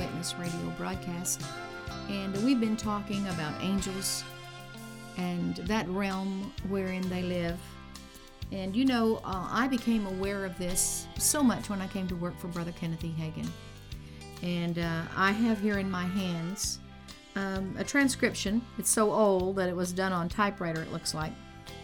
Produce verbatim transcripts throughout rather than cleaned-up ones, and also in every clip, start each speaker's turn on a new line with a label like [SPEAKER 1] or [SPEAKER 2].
[SPEAKER 1] Witness radio broadcast, and we've been talking about angels and that realm wherein they live. And you know, uh, I became aware of this so much when I came to work for Brother Kenneth E. Hagin. And uh, I have here in my hands um, a transcription. It's so old that it was done on typewriter, it looks like.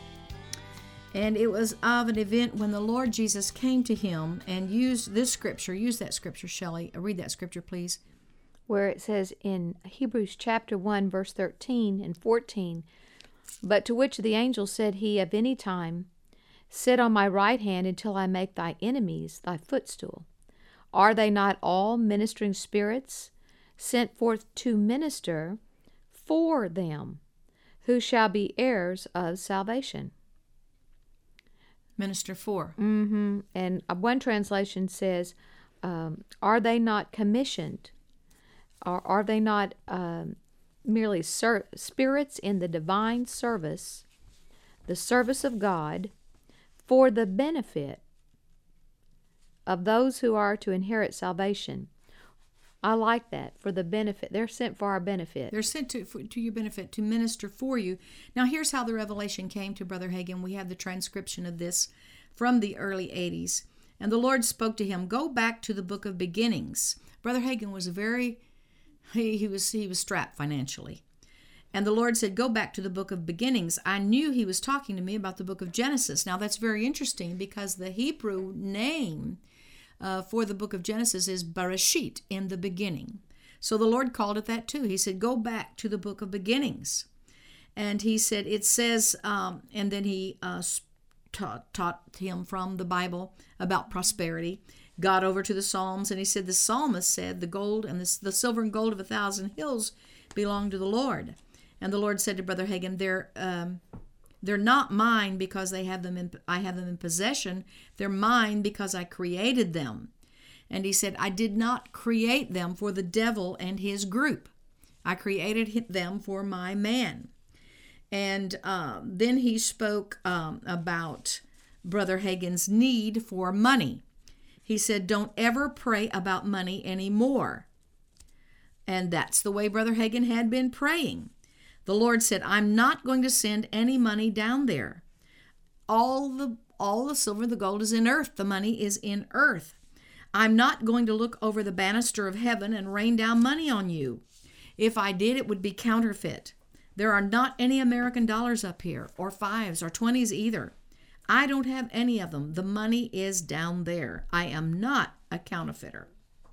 [SPEAKER 1] And it was of an event when the Lord Jesus came to him and used this scripture. Use that scripture, Shelley. Read that scripture, please.
[SPEAKER 2] Where it says in Hebrews chapter one, verse thirteen and fourteen, "But to which the angel said he of any time, Sit on my right hand until I make thy enemies thy footstool. Are they not all ministering spirits sent forth to minister for them, who shall be heirs of salvation?"
[SPEAKER 1] Minister for.
[SPEAKER 2] Mm-hmm. And one translation says, um, are they not commissioned? Or are they not um, merely ser- spirits in the divine service, the service of God, for the benefit of those who are to inherit salvation? I like that, for the benefit. They're sent for our benefit.
[SPEAKER 1] They're sent to for, to your benefit, to minister for you. Now, here's how the revelation came to Brother Hagin. We have the transcription of this from the early eighties. And the Lord spoke to him, go back to the book of beginnings. Brother Hagin was a very, he, he was he was strapped financially. And the Lord said, go back to the book of beginnings. I knew he was talking to me about the book of Genesis. Now, that's very interesting because the Hebrew name Uh, for the book of Genesis is Bereshit, in the beginning. So the Lord called it that too. He said, go back to the book of beginnings. And he said, it says, um, and then he uh, taught, taught him from the Bible about prosperity, got over to the Psalms, and he said, the psalmist said, the gold and the, the silver and gold of a thousand hills belong to the Lord. And the Lord said to Brother Hagin, they're... Um, They're not mine because they have them in, I have them in possession. They're mine because I created them. And he said, I did not create them for the devil and his group. I created them for my man. And uh, then he spoke um, about Brother Hagin's need for money. He said, don't ever pray about money anymore. And that's the way Brother Hagin had been praying. The Lord said, I'm not going to send any money down there. All the all the silver and the gold is in earth. The money is in earth. I'm not going to look over the banister of heaven and rain down money on you. If I did, it would be counterfeit. There are not any American dollars up here, or fives, or twenties either. I don't have any of them. The money is down there. I am not a counterfeiter.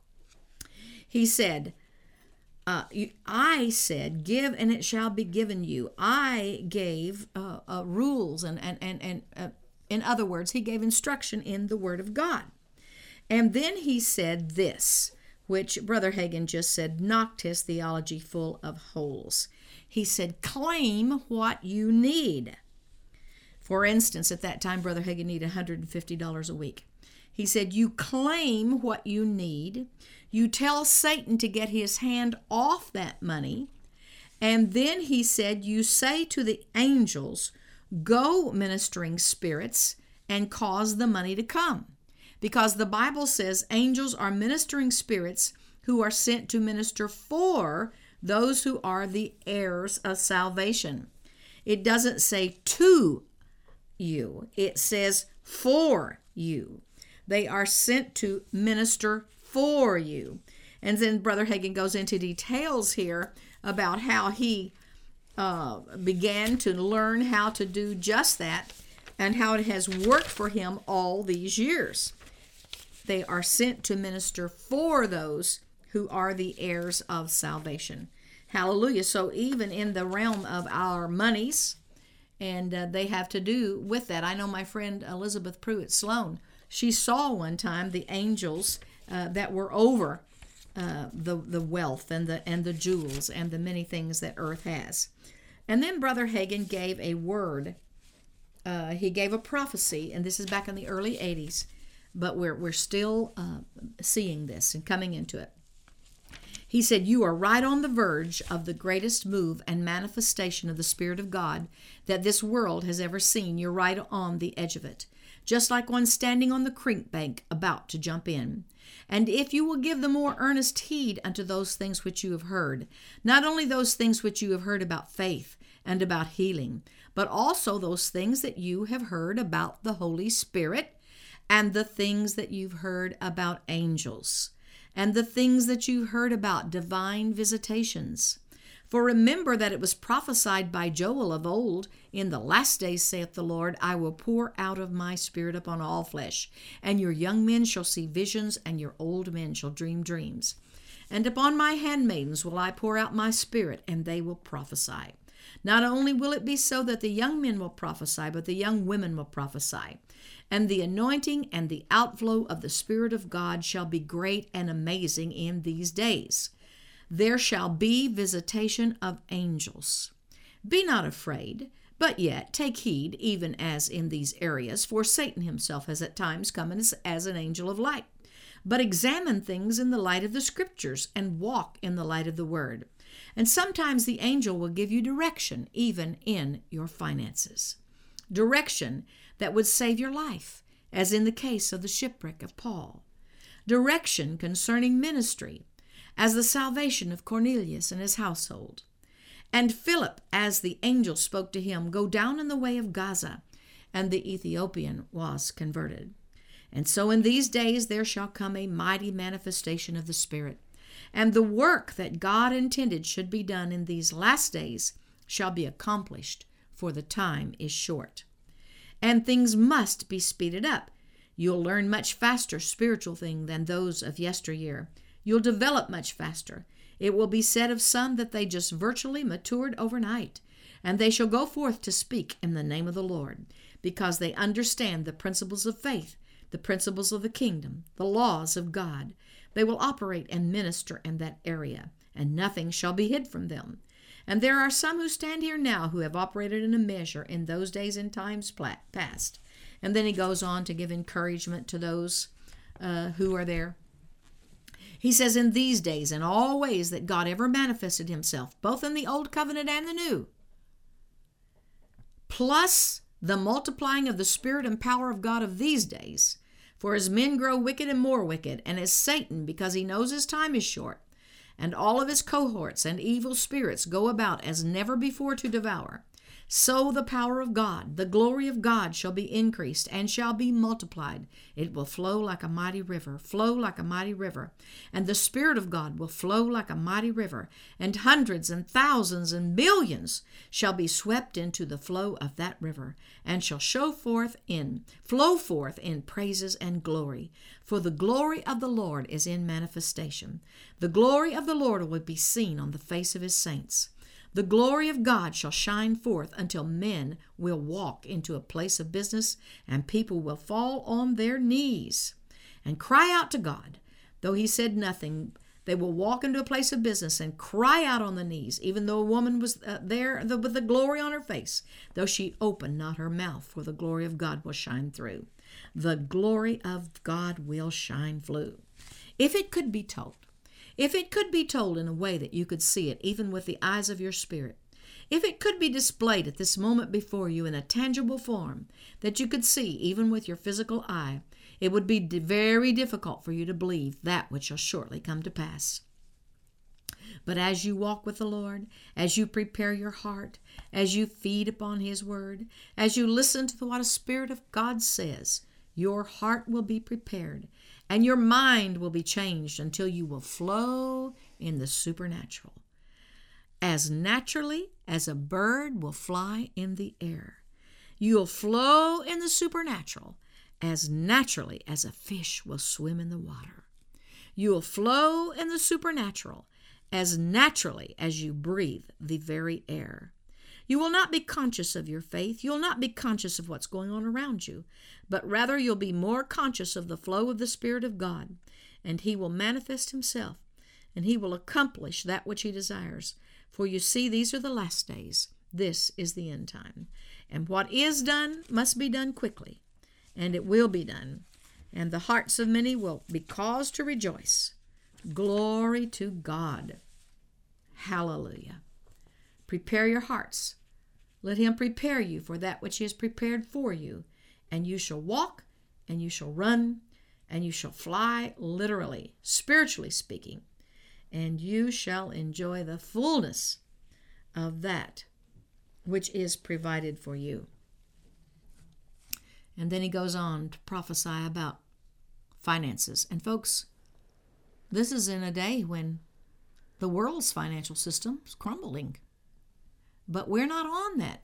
[SPEAKER 1] He said, Uh, I said, give and it shall be given you. I gave uh, uh, rules and, and, and, and uh, in other words, he gave instruction in the Word of God. And then he said this, which Brother Hagin just said, knocked his theology full of holes. He said, claim what you need. For instance, at that time, Brother Hagin needed one hundred fifty dollars a week. He said, you claim what you need. You tell Satan to get his hand off that money. And then he said, you say to the angels, go, ministering spirits, and cause the money to come. Because the Bible says angels are ministering spirits who are sent to minister for those who are the heirs of salvation. It doesn't say to you. It says for you. They are sent to minister for you. And then Brother Hagin goes into details here about how he uh, began to learn how to do just that and how it has worked for him all these years. They are sent to minister for those who are the heirs of salvation. Hallelujah. So even in the realm of our monies, and uh, they have to do with that. I know my friend Elizabeth Pruitt Sloan, she saw one time the angels uh, that were over uh, the the wealth and the and the jewels and the many things that earth has. And then Brother Hagin gave a word. Uh, he gave a prophecy, and this is back in the early eighties, but we're we're still uh, seeing this and coming into it. He said, you are right on the verge of the greatest move and manifestation of the Spirit of God that this world has ever seen. You're right on the edge of it, just like one standing on the creek bank about to jump in. And if you will give the more earnest heed unto those things which you have heard, not only those things which you have heard about faith and about healing, but also those things that you have heard about the Holy Spirit, and the things that you've heard about angels, and the things that you've heard about divine visitations. For remember that it was prophesied by Joel of old, in the last days, saith the Lord, I will pour out of my Spirit upon all flesh, and your young men shall see visions, and your old men shall dream dreams. And upon my handmaidens will I pour out my Spirit, and they will prophesy. Not only will it be so that the young men will prophesy, but the young women will prophesy. And the anointing and the outflow of the Spirit of God shall be great and amazing in these days. There shall be visitation of angels. Be not afraid, but yet take heed, even as in these areas, for Satan himself has at times come as, as an angel of light. But examine things in the light of the Scriptures, and walk in the light of the Word. And sometimes the angel will give you direction, even in your finances. Direction that would save your life, as in the case of the shipwreck of Paul. Direction concerning ministry, as the salvation of Cornelius and his household. And Philip, as the angel spoke to him, go down in the way of Gaza, and the Ethiopian was converted. And so in these days there shall come a mighty manifestation of the Spirit, and the work that God intended should be done in these last days shall be accomplished, for the time is short. And things must be speeded up. You'll learn much faster spiritual things than those of yesteryear. You'll develop much faster. It will be said of some that they just virtually matured overnight, and they shall go forth to speak in the name of the Lord, because they understand the principles of faith, the principles of the kingdom, the laws of God. They will operate and minister in that area, and nothing shall be hid from them. And there are some who stand here now who have operated in a measure in those days and times past. And then he goes on to give encouragement to those uh, who are there. He says, in these days, in all ways that God ever manifested himself, both in the old covenant and the new, plus the multiplying of the Spirit and power of God of these days, for as men grow wicked and more wicked, and as Satan, because he knows his time is short, and all of his cohorts and evil spirits go about as never before to devour, so the power of God, the glory of God shall be increased and shall be multiplied. It will flow like a mighty river, flow like a mighty river. And the Spirit of God will flow like a mighty river, and hundreds and thousands and millions shall be swept into the flow of that river, and shall show forth in, flow forth in praises and glory. For the glory of the Lord is in manifestation. The glory of the Lord will be seen on the face of his saints. The glory of God shall shine forth until men will walk into a place of business, and people will fall on their knees and cry out to God. Though he said nothing, they will walk into a place of business and cry out on the knees, even though a woman was uh, there with the glory on her face, though she opened not her mouth, for the glory of God will shine through. The glory of God will shine through. If it could be told, If it could be told in a way that you could see it, even with the eyes of your spirit, if it could be displayed at this moment before you in a tangible form that you could see even with your physical eye, it would be very difficult for you to believe that which shall shortly come to pass. But as you walk with the Lord, as you prepare your heart, as you feed upon his word, as you listen to what the Spirit of God says, your heart will be prepared, and your mind will be changed until you will flow in the supernatural, as naturally as a bird will fly in the air. You'll flow in the supernatural as naturally as a fish will swim in the water. You'll flow in the supernatural as naturally as you breathe the very air. You will not be conscious of your faith. You'll not be conscious of what's going on around you, but rather you'll be more conscious of the flow of the Spirit of God, and he will manifest himself, and he will accomplish that which he desires. For you see, these are the last days. This is the end time. And what is done must be done quickly, and it will be done, and the hearts of many will be caused to rejoice. Glory to God. Hallelujah. Prepare your hearts. Let him prepare you for that which he has prepared for you, and you shall walk, and you shall run, and you shall fly literally, spiritually speaking, and you shall enjoy the fullness of that which is provided for you. And then he goes on to prophesy about finances. And folks, this is in a day when the world's financial system is crumbling. But we're not on that.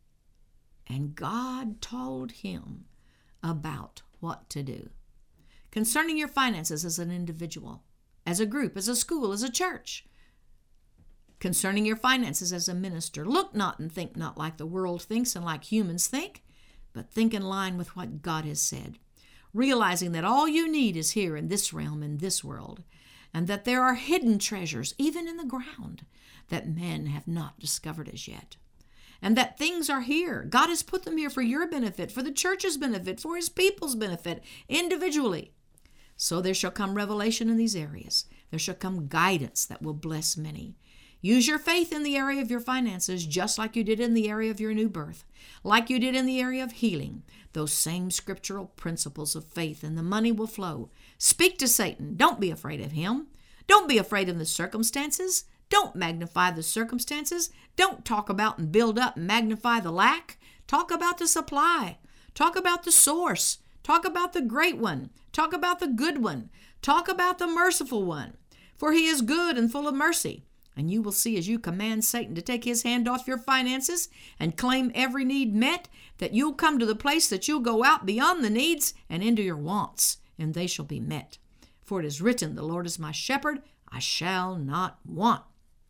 [SPEAKER 1] And God told him about what to do concerning your finances as an individual, as a group, as a school, as a church. Concerning your finances as a minister, look not and think not like the world thinks and like humans think, but think in line with what God has said, realizing that all you need is here in this realm, in this world, and that there are hidden treasures, even in the ground, that men have not discovered as yet. And that things are here. God has put them here for your benefit, for the church's benefit, for his people's benefit, individually. So there shall come revelation in these areas. There shall come guidance that will bless many. Use your faith in the area of your finances just like you did in the area of your new birth, like you did in the area of healing. Those same scriptural principles of faith, and the money will flow. Speak to Satan. Don't be afraid of him. Don't be afraid of the circumstances. Don't magnify the circumstances. Don't talk about and build up and magnify the lack. Talk about the supply. Talk about the source. Talk about the great one. Talk about the good one. Talk about the merciful one. For he is good and full of mercy. And you will see as you command Satan to take his hand off your finances and claim every need met, that you'll come to the place that you'll go out beyond the needs and into your wants, and they shall be met. For it is written, the Lord is my shepherd, I shall not want.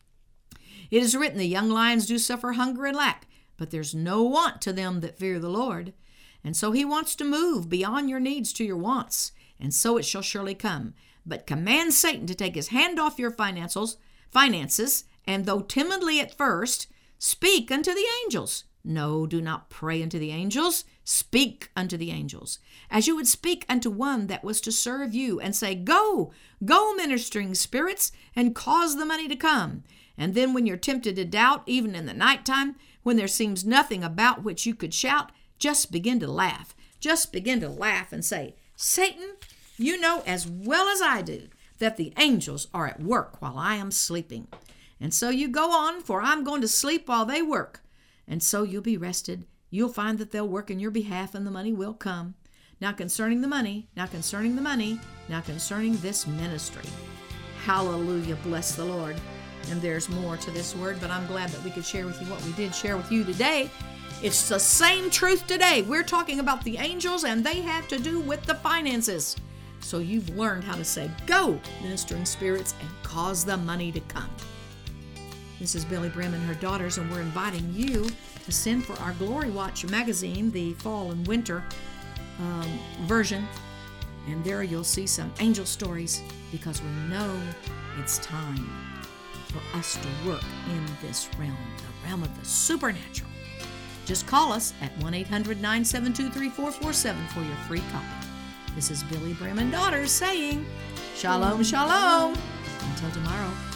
[SPEAKER 1] It is written, the young lions do suffer hunger and lack, but there's no want to them that fear the Lord. And so he wants to move beyond your needs to your wants, and so it shall surely come. But command Satan to take his hand off your financials, finances, and though timidly at first, speak unto the angels. No, do not pray unto the angels. Speak unto the angels, as you would speak unto one that was to serve you, and say, Go, go, ministering spirits, and cause the money to come. And then when you're tempted to doubt, even in the nighttime, when there seems nothing about which you could shout, just begin to laugh. Just begin to laugh and say, Satan, you know as well as I do that the angels are at work while I am sleeping. And so you go on, for I'm going to sleep while they work. And so you'll be rested. You'll find that they'll work in your behalf and the money will come. Now concerning the money, now concerning the money, now concerning this ministry. Hallelujah, bless the Lord. And there's more to this word, but I'm glad that we could share with you what we did share with you today. It's the same truth today. We're talking about the angels, and they have to do with the finances. So you've learned how to say, Go, ministering spirits, and cause the money to come. This is Billy Brim and her daughters, and we're inviting you to send for our Glory Watch magazine, the fall and winter um, version. And there you'll see some angel stories, because we know it's time for us to work in this realm, the realm of the supernatural. Just call us at one eight hundred nine seven two three four four seven for your free copy. This is Billy Brim and Daughters saying, Shalom, shalom. Until tomorrow.